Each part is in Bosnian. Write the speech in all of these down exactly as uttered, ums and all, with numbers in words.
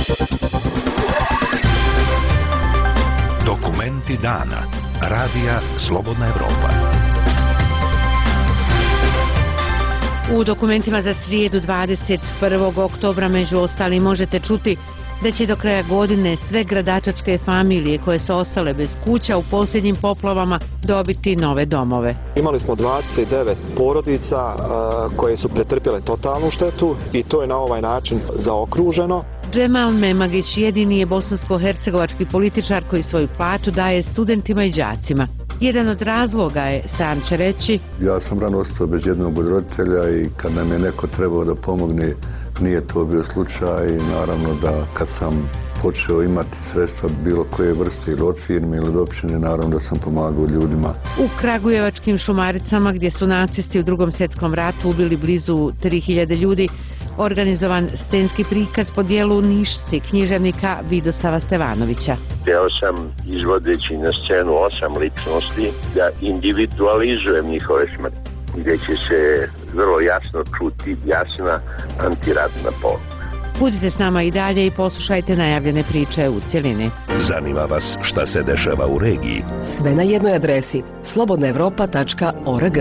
Dokumenti dana. Radija Slobodna Evropa. U dokumentima za srijedu dvadeset prvog oktobra među ostalim možete čuti da će do kraja godine sve gradačačke familije koje su ostale bez kuća u posljednjim poplavama dobiti nove domove. Imali smo dvadeset devet porodica uh, koje su pretrpjele totalnu štetu i to je na ovaj način zaokruženo. Džemal Memagić jedini je bosansko-hercegovački političar koji svoju plaću daje studentima i đacima. Jedan od razloga je, sam će reći, ja sam rano ostao bez jednog od roditelja i kad nam je neko trebao da pomogne, nije to bio slučaj i naravno da kad sam počeo imati sredstva bilo koje vrste ili od firme ili od općine, naravno da sam pomagao ljudima. U Kragujevačkim Šumaricama, gdje su nacisti u Drugom svjetskom ratu ubili blizu tri hiljade ljudi, organizovan scenski prikaz po dijelu Nišci književnika Vidosava Stevanovića. Hteo sam, izvodeći na scenu osam ličnosti, da individualizujem njihove smrti, gdje će se vrlo jasno čuti jasna antiratna poruka. Budite s nama i dalje i poslušajte najavljene priče u cjelini. Zanima vas šta se dešava u regiji? Sve na jednoj adresi slobodna evropa tačka org.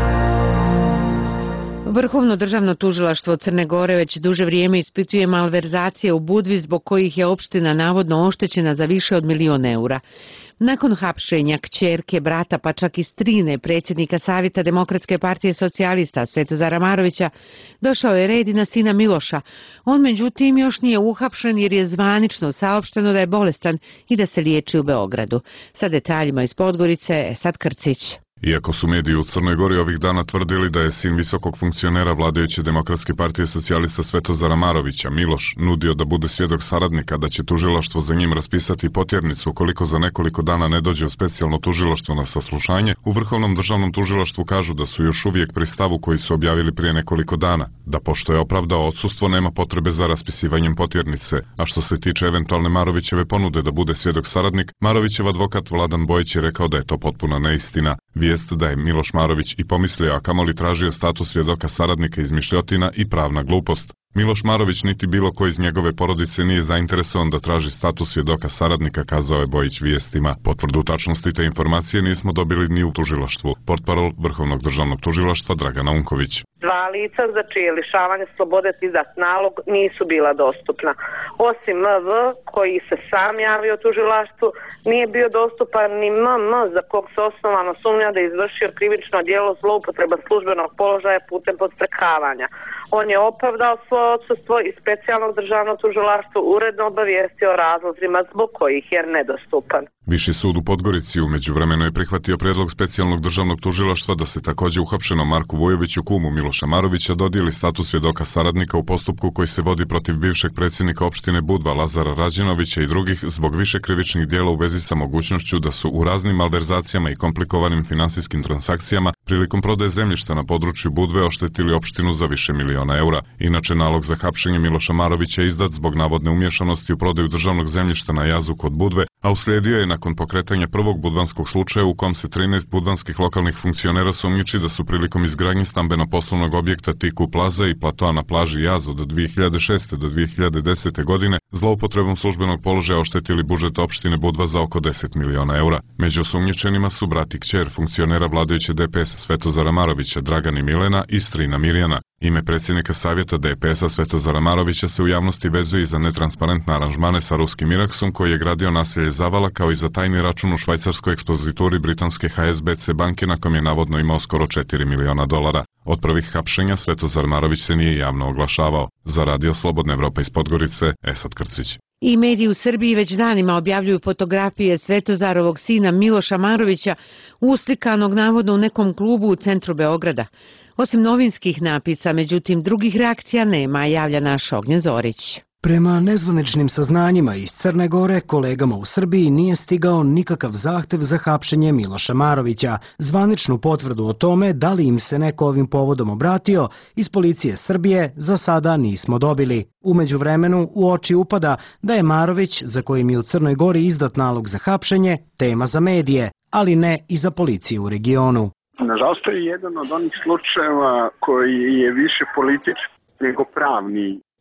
Vrhovno državno tužilaštvo Crne Gore već duže vrijeme ispituje malverzacije u Budvi zbog kojih je opština navodno oštećena za više od milion eura. Nakon hapšenja kćerke, brata pa čak i strine predsjednika Savjeta Demokratske partije socijalista Svetozara Marovića, došao je red i na sina Miloša. On međutim još nije uhapšen jer je zvanično saopšteno da je bolestan i da se liječi u Beogradu. Sa detaljima iz Podgorice, Esad Krcić. Iako su mediji u Crnoj Gori ovih dana tvrdili da je sin visokog funkcionera vladajuće Demokratske partije socijalista Svetozara Marovića, Miloš, nudio da bude svjedok saradnika, da će tužilaštvo za njim raspisati potjernicu ukoliko za nekoliko dana ne dođe u specijalno tužilaštvo na saslušanje, u Vrhovnom državnom tužilaštvu kažu da su još uvijek pri stavu koji su objavili prije nekoliko dana, da pošto je opravdao odsustvo nema potrebe za raspisivanjem potjernice, a što se tiče eventualne Marovićeve ponude da bude svjedok saradnik, Marovićev advokat Vladan Bojić je rekao da je to potpuna neistina. Vijest da je Miloš Marović i pomislio, a kamoli tražio status svjedoka saradnika izmišljotina i pravna glupost. Miloš Marović niti bilo ko iz njegove porodice nije zainteresovan da traži status svjedoka saradnika, kazao je Bojić vijestima. Potvrdu tačnosti te informacije nismo dobili ni u tužilaštvu. Portparol Vrhovnog državnog tužilaštva Dragana Unković. Dva lica za čije lišavanje slobode izdat nalog nisu bila dostupna. Osim M V, koji se sam javio tužilaštvu, nije bio dostupan ni M M, za kog se osnovano sumnja da je izvršio krivično djelo zloupotreba službenog položaja putem podstrekavanja. On je opravdao svoje odsustvo i specijalnog državnog tužilaštva uredno obavijestio o razlozima zbog kojih je nedostupan. Viši sud u Podgorici u međuvremenu je prihvatio predlog specijalnog državnog tužilaštva da se također uhapšenom Marku Vujoviću, kumu Miloša Marovića, dodijeli status svjedoka saradnika u postupku koji se vodi protiv bivšeg predsjednika opštine Budva Lazara Rađenovića i drugih zbog više krivičnih dijela u vezi sa mogućnošću da su u raznim malverzacijama i komplikovanim finansijskim transakcijama prilikom prodaje zemljišta na području Budve oštetili opštinu za više miliona eura. Inače, nalog za hapšenje Miloša Marovića je izdat zbog navodne umješanosti u prodaju državnog zemljišta na jazu kod Budve, a uslijedio je nakon pokretanja prvog budvanskog slučaja u kom se trinaest budvanskih lokalnih funkcionera sumnjiči da su prilikom izgradnje stambeno-poslovnog objekta Tiku Plaza i platoa na plaži Jaz od dvije hiljade šeste do dvije hiljade desete godine zloupotrebom službenog položaja oštetili budžet opštine Budva za oko deset miliona eura. Među osumnjičenima su brat i kćer funkcionera vladajuće D P S Svetozara Marovića, Dragan i Milena i strina Mirjana. Ime predsjednika savjeta D P S-a Svetozara Marovića se u javnosti vezuje i za netransparentne aranžmane sa ruskim Iraksom koji je gradio naselje Zavala, kao i za tajni račun u švajcarskoj ekspozituri britanske H S B C banke na kom je navodno imao skoro četiri miliona dolara. Od prvih hapšenja Svetozar Marović se nije javno oglašavao. Za Radio Slobodna Evropa iz Podgorice, Esad Krcić. I mediji u Srbiji već danima objavljuju fotografije Svetozarovog sina Miloša Marovića uslikanog navodno u nekom klubu u centru Beograda. Osim novinskih napisa, međutim, drugih reakcija nema, javlja naš Ognjen Zorić. Prema nezvaničnim saznanjima iz Crne Gore, kolegama u Srbiji nije stigao nikakav zahtev za hapšenje Miloša Marovića. Zvaničnu potvrdu o tome da li im se neko ovim povodom obratio iz policije Srbije za sada nismo dobili. U međuvremenu u oči upada da je Marović, za kojim je u Crnoj Gori izdat nalog za hapšenje, tema za medije, ali ne i za policiju u regionu. Nažalost, to je jedan od onih slučajeva koji je više politički nego pravni.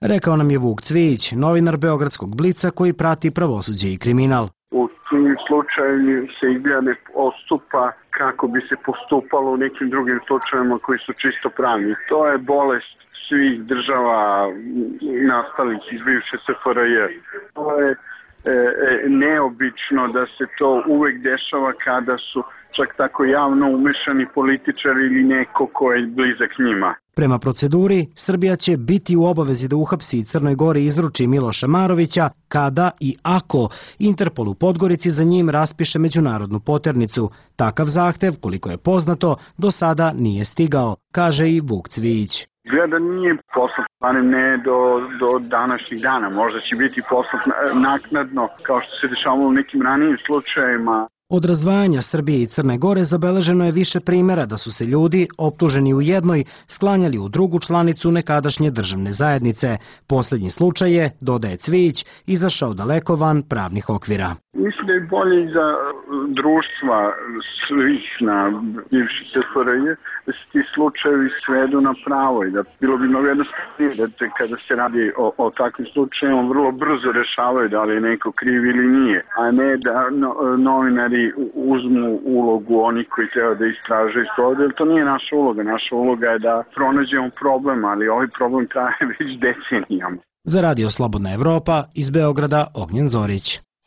Rekao nam je Vuk Cvijić, novinar Beogradskog Blica koji prati pravosuđe i kriminal. U tim slučajevima se izgleda ne postupa kako bi se postupalo u nekim drugim slučajevima koji su čisto pravni. To je bolest svih država nastalih iz bivše S F R J. To je e, e, neobično da se to uvek dešava kada su čak tako javno umešani političari ili neko ko je blizak njima. Prema proceduri, Srbija će biti u obavezi da uhapsi Crnoj Gori izruči Miloša Marovića kada i ako Interpol u Podgorici za njim raspiše međunarodnu poternicu. Takav zahtev, koliko je poznato, do sada nije stigao, kaže i Vuk Cvijić. Gleda nije poslat, barem ne do, do današnjih dana. Možda će biti poslat naknadno, kao što se dešavalo u nekim ranijim slučajevima. Od razdvajanja Srbije i Crne Gore zabeleženo je više primjera da su se ljudi, optuženi u jednoj, sklanjali u drugu članicu nekadašnje državne zajednice. Posljednji slučaj je, dodaje Cvijić, izašao daleko van pravnih okvira. Mislim da je bolje za društva svih na bivših S F R J da se ti slučajevi svedu na pravo i da bilo bi mnogo jednostavnije da te, kada se radi o, o takvim slučajevima vrlo brzo rešavaju da li je neko kriv ili nije, a ne da no, novinari uzmu ulogu onih koji treba da istražuju to, jer to nije naša uloga. Naša uloga je da pronađemo problem, ali ovaj problem traje već decenijama. Za Radio Slobodna Evropa iz Beograda Ognjen Zorić.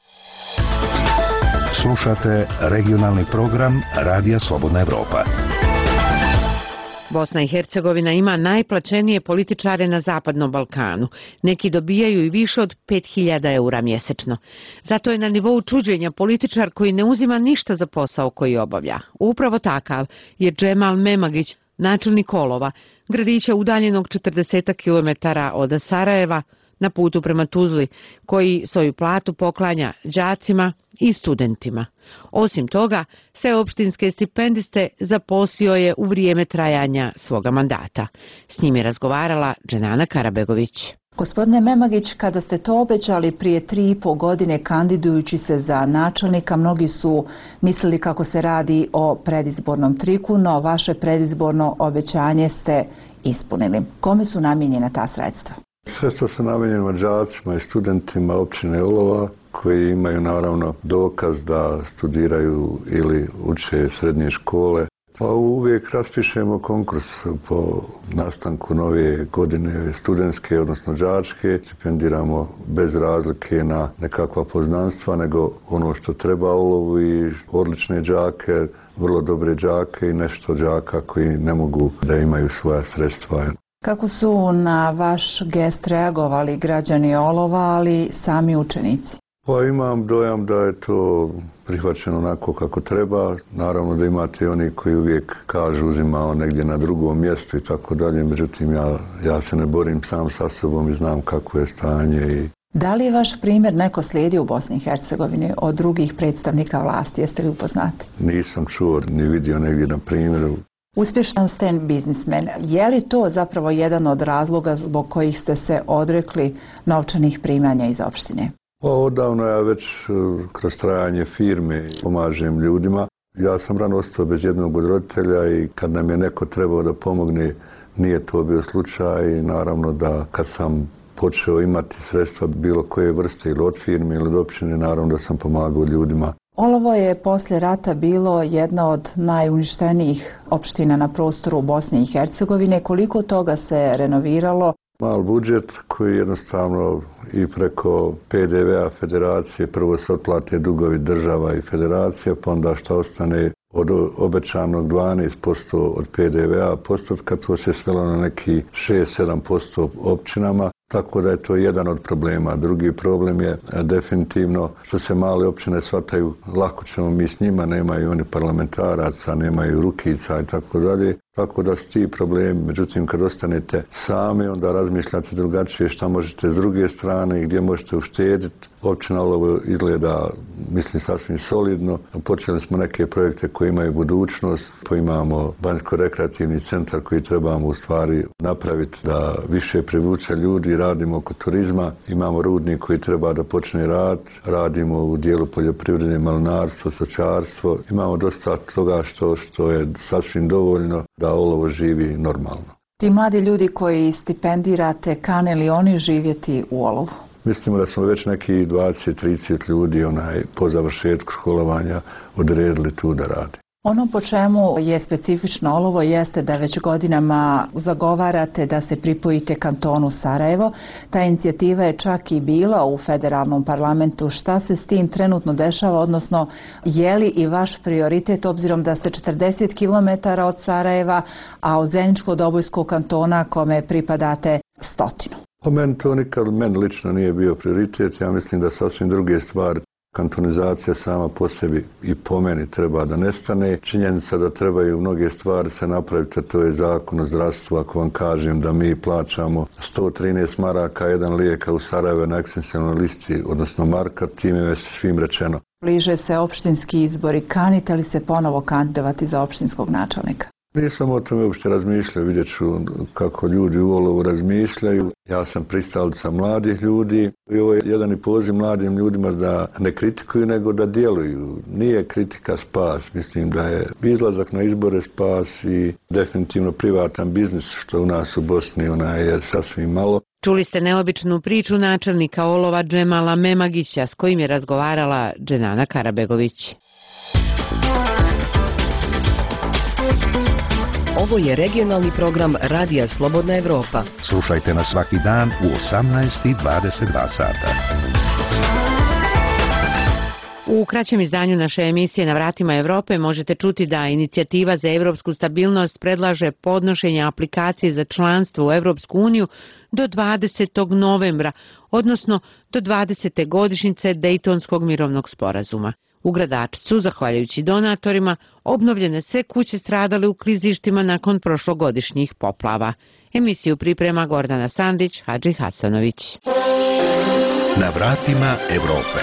Slušate regionalni program Radija Slobodna Evropa. Bosna i Hercegovina ima najplaćenije političare na Zapadnom Balkanu. Neki dobijaju i više od pet hiljada eura mjesečno. Zato je na nivou čuđenja političar koji ne uzima ništa za posao koji obavlja. Upravo takav je Džemal Memagić, načelnik Olova, gradića udaljenog četrdeset kilometara od Sarajeva, na putu prema Tuzli, koji svoju platu poklanja đacima i studentima. Osim toga, sve opštinske stipendiste zaposlio je u vrijeme trajanja svoga mandata. S njim je razgovarala Dženana Karabegović. Gospodine Memagić, kada ste to obećali prije tri i po godine kandidujući se za načelnika, mnogi su mislili kako se radi o predizbornom triku, no vaše predizborno obećanje ste ispunili. Kome su namijenjena ta sredstva? Sredstva su namijenjena đacima i studentima općine Olova koji imaju naravno dokaz da studiraju ili uče srednje škole. Pa uvijek raspišemo konkurs po nastanku nove godine studentske, odnosno đačke. Stipendiramo bez razlike na nekakva poznanstva, nego ono što treba Olovu i odlične đake, vrlo dobre đake i nešto đaka koji ne mogu da imaju svoja sredstva. Kako su na vaš gest reagovali građani Olova, ali sami učenici? Pa imam dojam da je to prihvaćeno onako kako treba. Naravno da imate oni koji uvijek kažu uzimao negdje na drugom mjestu i tako dalje. Međutim, ja, ja se ne borim sam sa sobom i znam kako je stanje. I... Da li je vaš primjer neko slijedi u Bosni i Hercegovini od drugih predstavnika vlasti? Jeste li upoznati? Nisam čuo ni vidio negdje na primjeru. Uspješan ste biznismen. Je li to zapravo jedan od razloga zbog kojih ste se odrekli novčanih primanja iz opštine? Pa odavno ja već kroz trajanje firme pomažem ljudima. Ja sam rano ostao bez jednog od roditelja i kad nam je neko trebao da pomogne, nije to bio slučaj. I naravno da kad sam počeo imati sredstva bilo koje vrste ili od firme ili od opštine, naravno da sam pomagao ljudima. Olovo je poslije rata bilo jedna od najuništenijih opština na prostoru Bosne i Hercegovine. Koliko toga se renoviralo? Mal budžet koji jednostavno i preko P D V A federacije, prvo se otplate dugovi država i federacije, pa onda što ostane od obećanog dvanaest posto od P D V A postotka, to se svelo na neki šest do sedam posto općinama. Tako da je to jedan od problema. Drugi problem je definitivno što se male općine shvataju, lako ćemo mi s njima, nemaju oni parlamentaraca, nemaju rukica i tako dalje. Tako da su ti problemi. Međutim, kad ostanete sami, onda razmišljate drugačije šta možete s druge strane i gdje možete uštediti. Općina Olovo izgleda, mislim, sasvim solidno. Počeli smo neke projekte koji imaju budućnost. Pa imamo banjsko-rekreativni centar koji trebamo u stvari napraviti da više privuče ljudi. Radimo oko turizma. Imamo rudnik koji treba da počne rad. Radimo u dijelu poljoprivrede, malinarstvo, stočarstvo. Imamo dosta toga što, što je sasvim dovoljno da Olovo živi normalno. Ti mladi ljudi koji stipendirate, kane li oni živjeti u olovu? Mislimo da smo već neki dvadeset do trideset ljudi onaj, po završetku školovanja odredili tu da radi. Ono po čemu je specifično olovo jeste da već godinama zagovarate da se pripojite kantonu Sarajevo. Ta inicijativa je čak i bila u federalnom parlamentu. Šta se s tim trenutno dešava, odnosno je li i vaš prioritet, obzirom da ste četrdeset kilometara od Sarajeva, a od Zeničko-Dobojskog kantona kome pripadate stotinu? Po meni to nikad, meni lično nije bio prioritet. Ja mislim da sasvim druge stvari. Kantonizacija sama po sebi i po meni treba da nestane. Činjenica da trebaju mnoge stvari se napraviti, a to je zakon o zdravstvu. Ako vam kažem da mi plaćamo sto trinaest maraka jedan lijek u Sarajevo na ekstencijalnoj listi, odnosno marka, time je svim rečeno. Bliže se opštinski izbori. Kanite li se ponovo kandidovati za opštinskog načelnika? Nisam o tome uopšte razmišljao, vidjet ću kako ljudi u olovu razmišljaju. Ja sam pristalica mladih ljudi i ovo je jedan i poziv mladim ljudima da ne kritikuju, nego da djeluju. Nije kritika spas, mislim da je izlazak na izbore spas i definitivno privatan biznis, što u nas u Bosni ona je sasvim malo. Čuli ste neobičnu priču načelnika olova Džemala Memagića s kojim je razgovarala Dženana Karabegović. Ovo je regionalni program Radija Slobodna Evropa. Slušajte nas svaki dan u osamnaest i dvadeset dva sata. U kraćem izdanju naše emisije Na vratima Evrope možete čuti da inicijativa za evropsku stabilnost predlaže podnošenje aplikacije za članstvo u Evropsku uniju do dvadesetog novembra, odnosno do dvadesete godišnjice Dejtonskog mirovnog sporazuma. U Gradačcu, zahvaljujući donatorima, obnovljene sve kuće stradale u klizištima nakon prošlogodišnjih poplava. Emisiju priprema Gordana Sandić, Hadži Hasanović. Na vratima Evrope.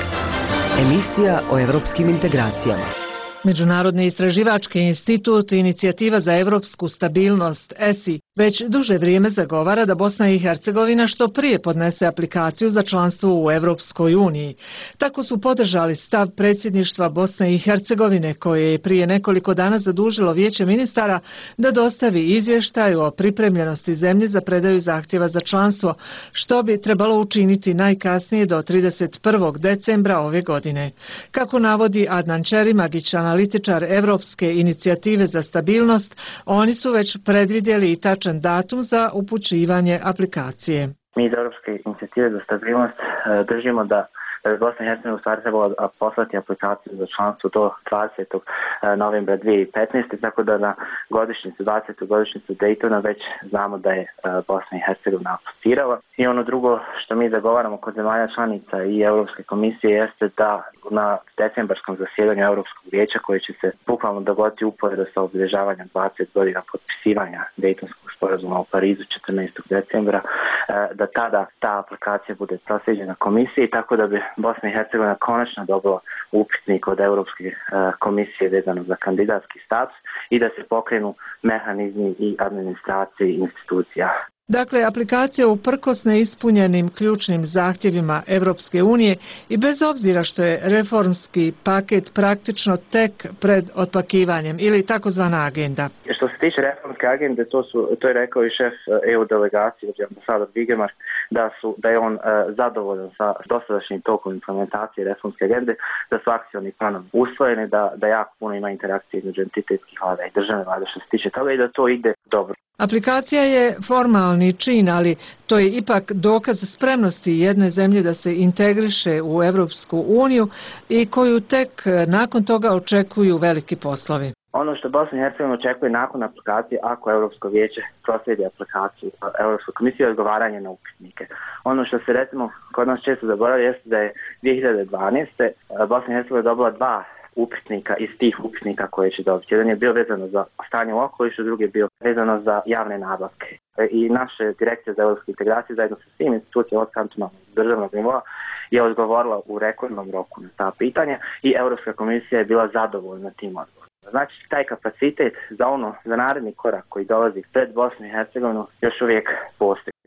Emisija o evropskim integracijama. Međunarodni istraživački institut Inicijativa za evropsku stabilnost E S I već duže vrijeme zagovara da Bosna i Hercegovina što prije podnese aplikaciju za članstvo u Evropskoj uniji. Tako su podržali stav predsjedništva Bosne i Hercegovine koje je prije nekoliko dana zadužilo Vijeće ministara da dostavi izvještaj o pripremljenosti zemlje za predaju zahtjeva za članstvo, što bi trebalo učiniti najkasnije do trideset prvog decembra ove godine. Kako navodi Adnan Čerimagić, analitičar Evropske inicijative za stabilnost, oni su već predvidjeli i tačan datum za upućivanje aplikacije. Mi iz Evropske inicijative za stabilnost držimo da Bosna i Hercegovina u stvari trebala poslati aplikaciju za članstvo do dvadesetog novembra dvije hiljade petnaeste. Tako da na godišnjicu, dvadesetu godišnjicu Dejtona već znamo da je Bosna i Hercegovina aplicirala. I ono drugo što mi zagovaramo kod zemalja članica i Europske komisije jeste da na decembarskom zasjedanju Europskog vijeća koje će se bukvalno dogoditi uporedo sa obilježavanjem dvadeset godina potpisivanja Dejtonskog sporazuma u Parizu četrnaestog decembra, da tada ta aplikacija bude proslijeđena komisiji, tako da bi Bosna i Hercegovina konačno dobila upitnik od Europske komisije vezano za kandidatski status i da se pokrenu mehanizmi i administracije institucija. Dakle, aplikacija uprkos neispunjenim ključnim zahtjevima Evropske unije i bez obzira što je reformski paket praktično tek pred otpakivanjem ili takozvana agenda. Što se tiče reformske agende, to, su, to je rekao i šef E U delegacije, ambasador Vigemar, da, su, da je on uh, zadovoljan sa dosadašnjim tokom implementacije reformske agende, da su akcioni planovi usvojeni, da, da jako puno ima interakcije između entitetskih vlada i državne vlade što se tiče toga i da to ide dobro. Aplikacija je formalni čin, ali to je ipak dokaz spremnosti jedne zemlje da se integriše u Evropsku uniju i koju tek nakon toga očekuju veliki poslovi. Ono što Bosna i Hercegovina očekuje nakon aplikacije, ako Europsko vijeće proslijedi aplikaciju Europskoj komisiji, je odgovaranje na upitnike. Ono što se recimo kod nas često zaboravlja jeste da je dvije hiljade dvanaeste. Bosna i Hercegovina dobila dva upitnika iz tih upitnika koje će dobiti. Jedan je bio vezano za stanje u okolišu, drugi je bio vezano za javne nabavke. I naše direkcija za europske integracije zajedno sa svim institucijama od kantonalnog državnog nivoa je odgovorila u rekordnom roku na ta pitanja i Europska komisija je bila zadovoljna tim odgovorom. Znači, taj kapacitet za ono, za naredni korak koji dolazi pred Bosnu i Hercegovinu još uvijek postoji.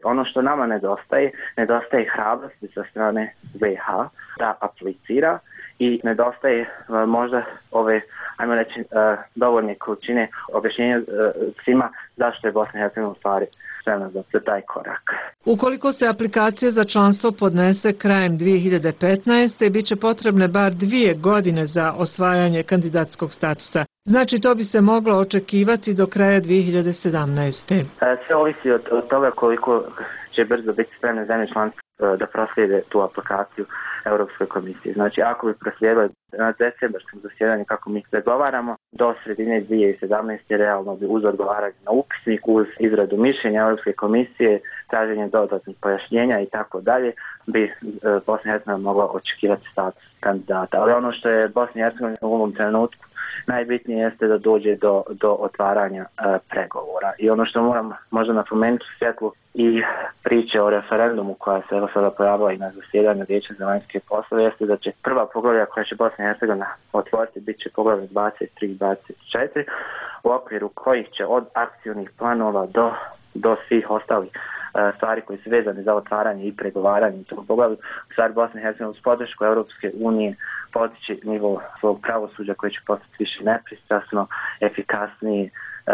Ono što nama nedostaje, nedostaje hrabrosti sa strane ve ha da aplicira i nedostaje možda ove, ajmo reći, dovoljne količine objašnjenja svima zašto je Bosna i Hercegovina u stvari spremna za taj korak. Ukoliko se aplikacija za članstvo podnese krajem dvije hiljade petnaeste. bit će potrebne bar dvije godine za osvajanje kandidatskog statusa. Znači to bi se moglo očekivati do kraja dvije hiljade sedamnaeste. Sve ovisi od, od toga koliko će brzo biti spremne zemlje članice da proslijede tu aplikaciju Europskoj komisiji. Znači ako bi proslijedili na decembarskom zasjedanju kako mi pregovaramo, do sredine dvije hiljade sedamnaeste. realno bi uz odgovaranje na upisnik, uz izradu mišljenja Europske komisije, traženje dodatnih pojašnjenja i tako dalje, bi Bosna i Hercegovina mogla očekivati status kandidata. Ali ono što je Bosna i Hercegovina u ovom trenutku najbitnije jeste da dođe do, do otvaranja e, pregovora. I ono što moram možda napomenuti u svjetlu i priče o referendumu koja se evo sada pojavila i na zasjedanju Vijeća za vanjske poslove jeste da će prva poglavlja koja će Bosna i Hercegovina otvoriti bit će poglavlja dvadeset tri i dvadeset četiri u okviru kojih će od akcijnih planova do, do svih ostalih stvari koji su vezane za otvaranje i pregovaranje u tom poglavlju. U stvari Bosna i Hercegovina uz podršku Europske unije podići nivo svog pravosuđa koje će postati više nepristrasno, efikasnije,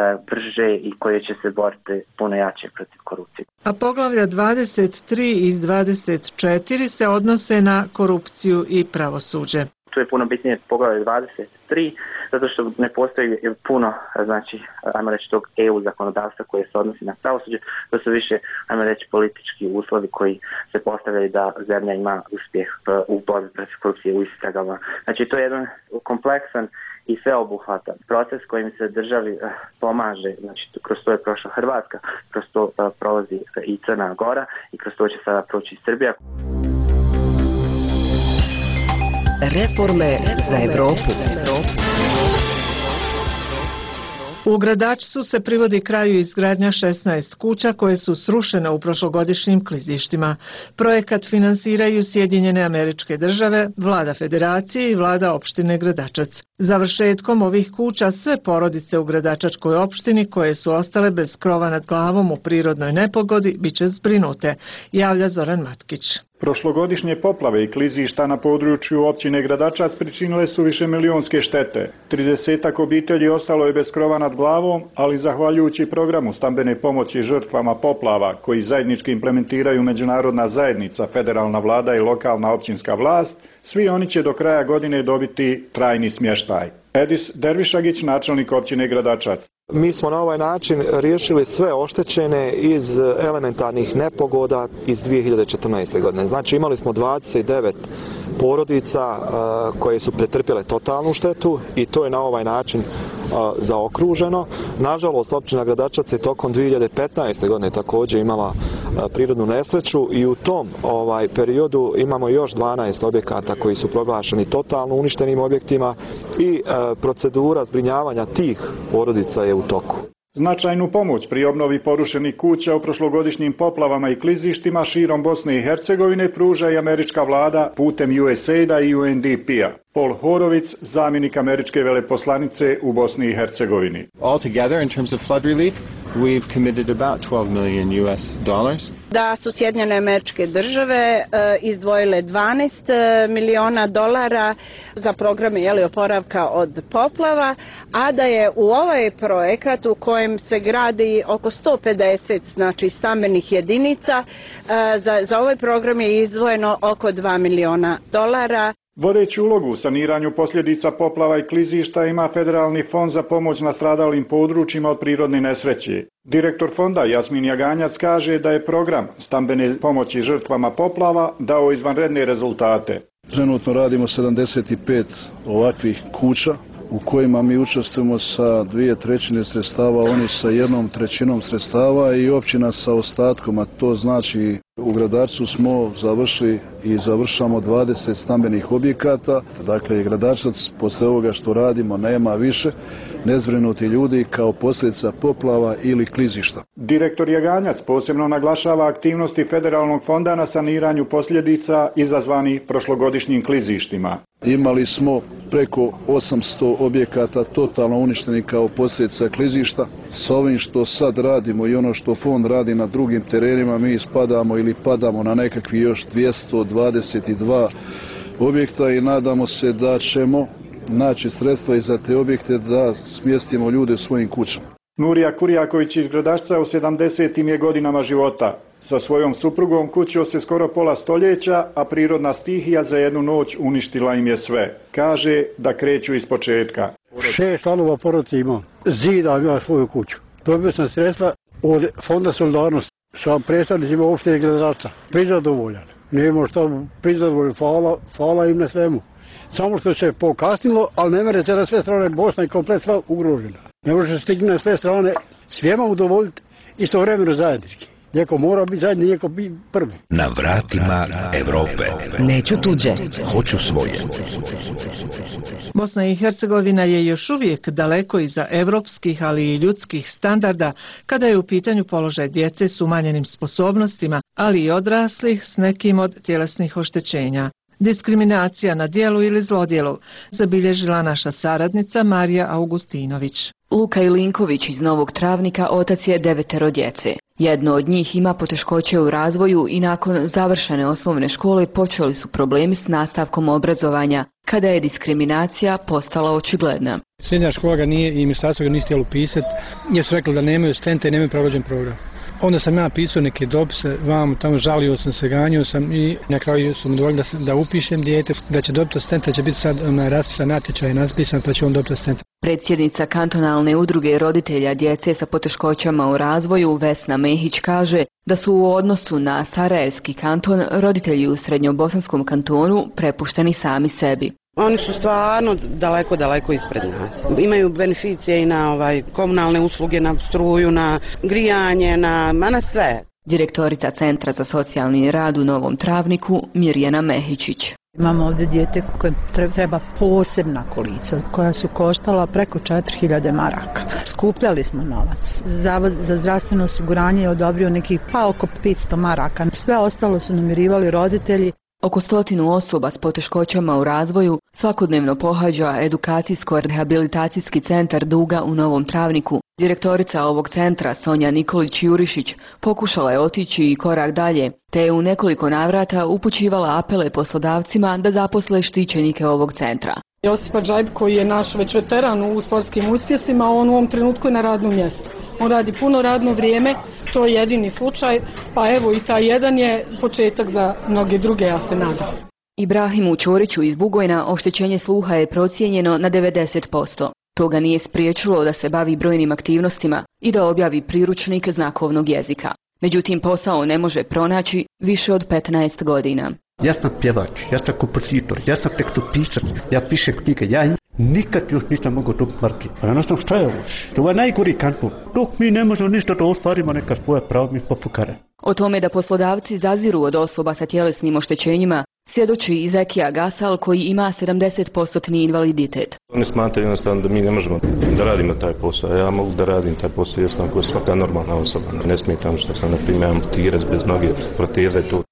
brže i koje će se boriti puno jače protiv korupcije. A poglavlja dvadeset tri i dvadeset četiri se odnose na korupciju i pravosuđe. Tu je puno bitnije poglavlje dvadeset tri, zato što ne postoji puno, znači, ajmo reći, tog E U zakonodavstva koje se odnosi na pravosuđe, to su više, ajmo reći, politički uslovi koji se postavljaju da zemlja ima uspjeh u borbi protiv korupcije u istragama. Znači, to je jedan kompleksan i sveobuhvatan proces kojim se državi pomaže, znači kroz to je prošla Hrvatska, kroz to prolazi i Crna Gora i kroz to će sada proći Srbija. Reforme za Evropu. U Gradačcu se privodi kraju izgradnja šesnaest kuća koje su srušene u prošlogodišnjim klizištima. Projekat finansiraju Sjedinjene Američke Države, Vlada Federacije i Vlada opštine Gradačac. Završetkom ovih kuća sve porodice u Gradačačkoj opštini koje su ostale bez krova nad glavom u prirodnoj nepogodi biće zbrinute, javlja Zoran Matkić. Prošlogodišnje poplave i klizišta na području općine Gradačac pričinile su višemilijonske štete. tridesetak obitelji ostalo je bez krova nad glavom, ali zahvaljujući programu stambene pomoći žrtvama poplava, koji zajednički implementiraju međunarodna zajednica, federalna vlada i lokalna općinska vlast, svi oni će do kraja godine dobiti trajni smještaj. Edis Dervišagić, načelnik općine Gradačac. Mi smo na ovaj način riješili sve oštećene iz elementarnih nepogoda iz dvije hiljade četrnaeste. godine. Znači imali smo dvadeset devet porodica koje su pretrpjele totalnu štetu i to je na ovaj način zaokruženo. Nažalost, općina Gradačac je tokom dvije hiljade petnaeste. godine također imala prirodnu nesreću i u tom ovaj periodu imamo još dvanaest objekata koji su proglašeni totalno uništenim objektima i procedura zbrinjavanja tih porodica je u toku. Značajnu pomoć pri obnovi porušenih kuća u prošlogodišnjim poplavama i klizištima širom Bosne i Hercegovine pruža i američka vlada putem U S A I D-a i U N D P-a. Paul Horovic, zamjenik američke veleposlanice u Bosni i Hercegovini. Altogether, in terms of flood relief, we've committed about twelve million U S dollars. Da su Sjedinjene Američke Države izdvojile dvanaest miliona dolara za programe jeli, oporavka od poplava, a da je u ovaj projekat u kojem se gradi oko sto pedeset znači, stambenih jedinica, za, za ovaj program je izdvojeno oko dva miliona dolara. Vodeću ulogu u saniranju posljedica poplava i klizišta ima Federalni fond za pomoć nastradalim područjima od prirodne nesreće. Direktor fonda Jasmin Jaganjac kaže da je program stambene pomoći žrtvama poplava dao izvanredne rezultate. Trenutno radimo sedamdeset pet ovakvih kuća u kojima mi učestvujemo sa dvije trećine sredstava, oni sa jednom trećinom sredstava i općina sa ostatkom, a to znači U Gradačcu smo završili i završamo dvadeset stambenih objekata, dakle Gradačac posle ovoga što radimo nema više nezbrinuti ljudi kao posljedica poplava ili klizišta. Direktor Jaganjac posebno naglašava aktivnosti Federalnog fonda na saniranju posljedica izazvanih prošlogodišnjim klizištima. Imali smo preko osamsto objekata totalno uništenih kao posljedica klizišta. Sa ovim što sad radimo i ono što fond radi na drugim terenima, mi spadamo ili padamo na nekakvi još dvjesto dvadeset dva objekta i nadamo se da ćemo naći sredstva i za te objekte da smjestimo ljude u svojim kućama. Nurija Kurjaković iz Gradačca u sedamdesetim je godinama života. Sa svojom suprugom kućio se skoro pola stoljeća, a prirodna stihija za jednu noć uništila im je sve. Kaže da kreću iz početka. Šest članova porodice imam. Zida ima svoju kuću. Dobio sam sredstva od Fonda solidarnosti sa predstavnicima opštine Gradačca. Prizadovoljan. Nemo što prizadovoljan. Hvala, hvala im na svemu. Samo što se pokasnilo, ali ne mere se na sve strane Bosna i komplet sva ugrožena. Ne može se stignuti na sve strane, svijema udovoljiti istovremeno zajednički. Neko mora biti zajedni, neko biti prvi. Na vratima Evrope. Neću tuđe, hoću svoje. Bosna i Hercegovina je još uvijek daleko iza evropskih, ali i ljudskih standarda kada je u pitanju položaj djece s umanjenim sposobnostima, ali i odraslih s nekim od tjelesnih oštećenja. Diskriminacija na djelu ili zlodjelu zabilježila naša saradnica Marija Augustinović. Luka Ilinković iz Novog Travnika otac je devetero djece. Jedno od njih ima poteškoće u razvoju i nakon završene osnovne škole počeli su problemi s nastavkom obrazovanja, kada je diskriminacija postala očigledna. Srednja škola ga nije i ministarstvo ga nije htjelo pisati, jer su rekli da nemaju stente i nemaju pravođen program. Onda sam ja pisao neke dopise, vam tamo žalio sam se, ganjao sam i na kraju su mi dovoljili da, da upišem dijete, da će dobiti stenta, će biti sad na raspisan natječaj naspisan, pa će on dobiti stenta. Predsjednica kantonalne udruge roditelja djece sa poteškoćama u razvoju Vesna Mehić kaže da su u odnosu na Sarajevski kanton roditelji u Srednjobosanskom kantonu prepušteni sami sebi. Oni su stvarno daleko, daleko ispred nas. Imaju beneficije i na ovaj, komunalne usluge, na struju, na grijanje, na, na sve. Direktorica Centra za socijalni rad u Novom Travniku Mirjana Mehičić. Imamo ovdje dijete koje treba posebna kolica koja su koštala preko četiri hiljade maraka. Skupljali smo novac. Zavod za zdravstveno osiguranje je odobrio nekih pa oko petsto maraka. Sve ostalo su namirivali roditelji. Oko stotinu osoba s poteškoćama u razvoju svakodnevno pohađa edukacijsko-rehabilitacijski centar Duga u Novom Travniku. Direktorica ovog centra Sonja Nikolić-Jurišić pokušala je otići i korak dalje, te je u nekoliko navrata upućivala apele poslodavcima da zaposle štićenike ovog centra. Josipa Džajb, koji je naš već veteran u sportskim uspjesima, on u ovom trenutku je na radnom mjestu. On radi puno radno vrijeme, to je jedini slučaj, pa evo i taj jedan je početak za mnoge druge, ja se nadam. Ibrahimu Ćoriću iz Bugojna oštećenje sluha je procijenjeno na devedeset posto. To ga nije spriječilo da se bavi brojnim aktivnostima i da objavi priručnik znakovnog jezika. Međutim, posao ne može pronaći više od petnaest godina. Ja sam pjevač, ja sam kompozitor, ja sam tekstopisac, ja pišem knjige, ja nikad još nisam mogao dobiti marke. Pa ja ne znam šta je ovo. To je najgori kanton. Dok mi ne možemo ništa da ostvarimo neka svoje pravo, mi smo fukare. O tome da poslodavci zaziru od osoba sa tjelesnim oštećenjima svjedoči i Zekija Gasal koji ima sedamdeset posto invaliditet. Oni smatraju jednostavno da mi ne možemo da radimo taj posao. Ja mogu da radim taj posao jer sam kao svaka normalna osoba. Ne smitam što sam, na primjer, amputirac bez noge, proteze tu.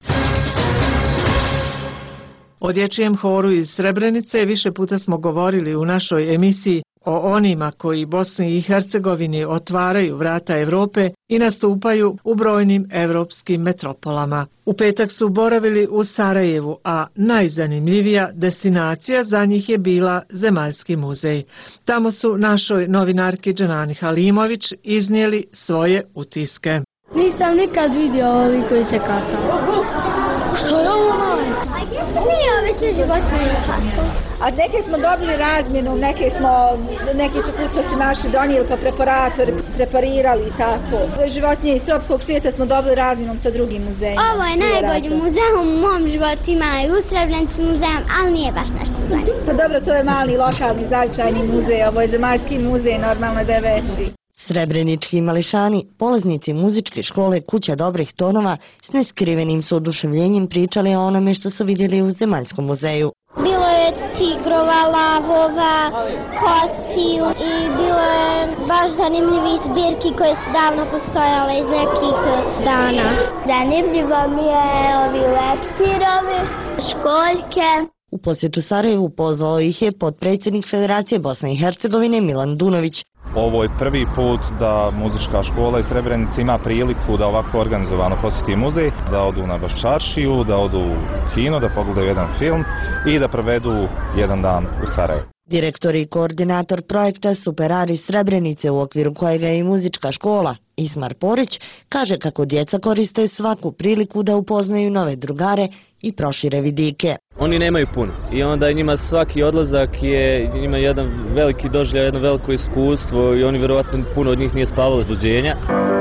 O dječjem horu iz Srebrenice više puta smo govorili u našoj emisiji o onima koji Bosni i Hercegovini otvaraju vrata Europe i nastupaju u brojnim europskim metropolama. U petak su boravili u Sarajevu, a najzanimljivija destinacija za njih je bila Zemaljski muzej. Tamo su našoj novinarki Dženani Halimović iznijeli svoje utiske. Nisam nikad vidio ovi koji se kacaju. Što je ovo? Nije ove sve životinje tako. A neke smo dobili razmjenu, neke smo, neki su kustosi naši donijeli pa preparator, preparirali i tako. Životinje iz tropskog svijeta smo dobili razmjenom sa drugim muzejima. Ovo je najbolji muzej u mom životu, ima i u Srebrenici muzejom, ali nije baš nešto zanimljivo. Pa dobro, to je mali lokalni zavičajni muzej, ovo je Zemaljski muzej, normalno da je veći. Srebrenički mališani, polaznici muzičke škole Kuća dobrih tonova, s neskrivenim su oduševljenjem pričali o onome što su vidjeli u Zemaljskom muzeju. Bilo je tigrova, lavova, kostiju i bilo je baš zanimljivih zbirki koje su davno postojale iz nekih dana. Zanimljivo mi je ovi leptirovi, školjke. U posjetu Sarajevu pozvao ih je potpredsjednik Federacije Bosne i Hercegovine Milan Dunović. Ovo je prvi put da muzička škola iz Srebrenice ima priliku da ovako organizovano posjeti muzej, da odu na Baščaršiju, da odu u kino, da pogledaju jedan film i da provedu jedan dan u Sarajevu. Direktor i koordinator projekta Superari Srebrenice, u okviru kojega je i muzička škola, Ismar Porić, kaže kako djeca koriste svaku priliku da upoznaju nove drugare i prošire vidike. Oni nemaju puno i onda njima svaki odlazak je njima jedan veliki doživljaj, jedno veliko iskustvo i oni vjerovatno puno od njih nije spavalo od buđenja.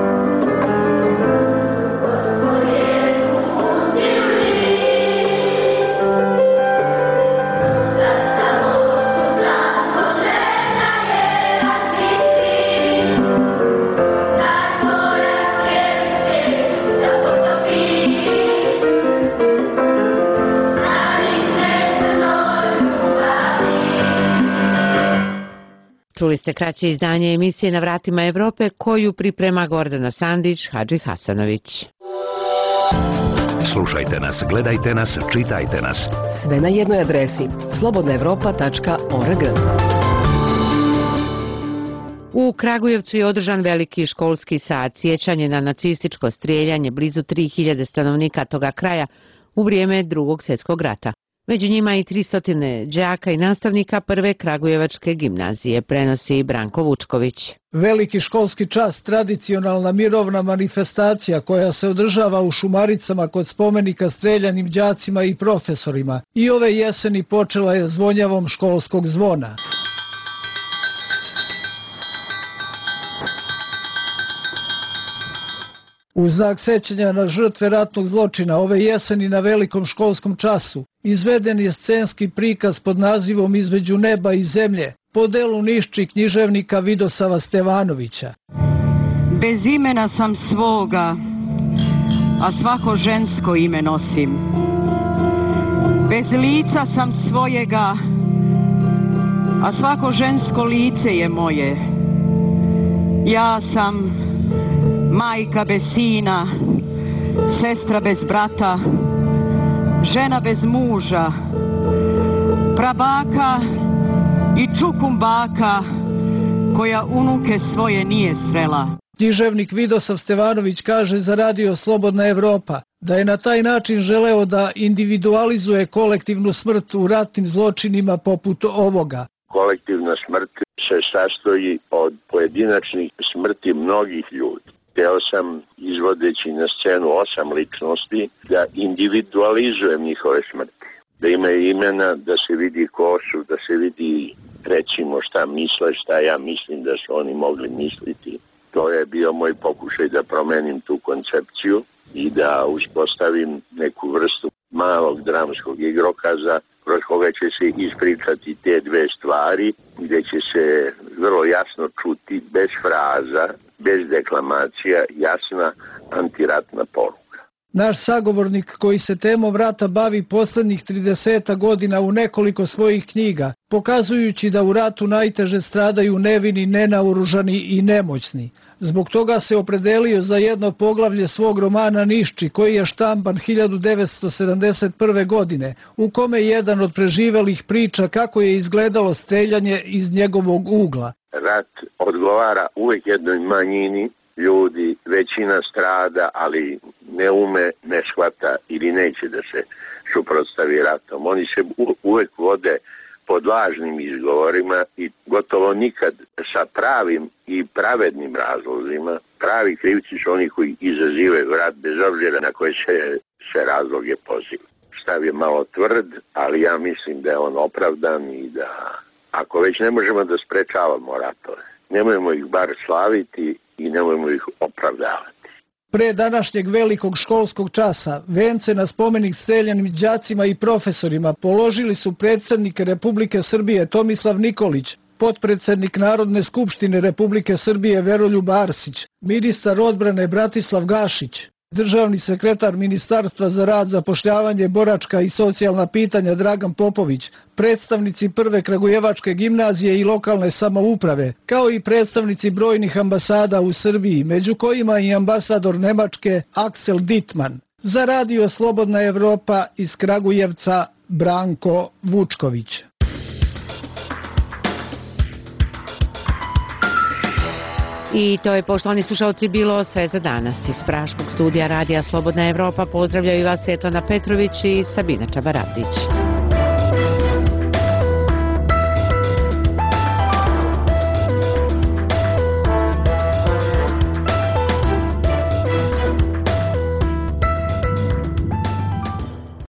Čuli ste kraće izdanje emisije Na vratima Evrope koju priprema Gordana Sandić, Hadži Hasanović. Slušajte nas, gledajte nas, čitajte nas. Sve na jednoj adresi slobodna evropa tačka org. U Kragujevcu je održan veliki školski sat, sjećanje na nacističko strijeljanje blizu tri hiljade stanovnika toga kraja u vrijeme Drugog svjetskog rata. Među njima i tristo đaka i nastavnika prve Kragujevačke gimnazije, prenosi Branko Vučković. Veliki školski čas, tradicionalna mirovna manifestacija koja se održava u Šumaricama kod spomenika streljanim đacima i profesorima. I ove jeseni počela je zvonjavom školskog zvona. U znak sećanja na žrtve ratnog zločina ove jeseni na velikom školskom času izveden je scenski prikaz pod nazivom Između neba i zemlje po delu Nišči književnika Vidosava Stevanovića. Bez imena sam svoga, a svako žensko ime nosim. Bez lica sam svojega, a svako žensko lice je moje. Ja sam majka bez sina, sestra bez brata, žena bez muža, prabaka i čukumbaka koja unuke svoje nije srela. Književnik Vidosav Stevanović kaže za radio Slobodna Evropa da je na taj način želeo da individualizuje kolektivnu smrt u ratnim zločinima poput ovoga. Kolektivna smrt se sastoji od pojedinačnih smrti mnogih ljudi. Hteo sam, izvodeći na scenu osam ličnosti, da individualizujem njihove smrti. Da imaju imena, da se vidi ko su, da se vidi recimo šta misle, šta ja mislim da su oni mogli misliti. To je bio moj pokušaj da promenim tu koncepciju i da uspostavim neku vrstu malog dramskog igrokaza kroz koga će se ispričati te dve stvari, gdje će se vrlo jasno čuti, bez fraza, bez deklamacija, jasna antiratna poruka. Naš sagovornik koji se temom rata bavi poslednjih trideset godina u nekoliko svojih knjiga, pokazujući da u ratu najteže stradaju nevini, nenaoružani i nemoćni. Zbog toga se opredelio za jedno poglavlje svog romana Nišči, koji je štampan hiljadu devetsto sedamdeset prve. godine, u kome jedan od preživelih priča kako je izgledalo streljanje iz njegovog ugla. Rat odgovara uvijek jednoj manjini ljudi, većina strada, ali ne ume, ne shvata ili neće da se suprotstavi ratom. Oni se uvijek vode pod lažnim izgovorima i gotovo nikad sa pravim i pravednim razlozima. Pravi krivci su oni koji izazivaju rat bez obzira na koje se, se razloge poziva. Stav je malo tvrd, ali ja mislim da je on opravdan i da ako već ne možemo da sprečavamo ratove, nemojmo ih bar slaviti i nemojmo ih opravdavati. Pre današnjeg velikog školskog časa vence na spomenik streljanim đacima i profesorima položili su predsjednik Republike Srbije Tomislav Nikolić, potpredsednik Narodne skupštine Republike Srbije Veroljub Arsić, ministar odbrane Bratislav Gašić, državni sekretar Ministarstva za rad, zapošljavanje, boračka i socijalna pitanja Dragan Popović, predstavnici Prve Kragujevačke gimnazije i lokalne samouprave, kao i predstavnici brojnih ambasada u Srbiji, među kojima i ambasador Nemačke Aksel Dittmann. Za Radio Slobodna Evropa iz Kragujevca Branko Vučković. I to je, poštovani slušalci, bilo sve za danas. Iz praškog studija Radija Slobodna Evropa pozdravljaju vas Svetlana Petrović i Sabina Čabaradić.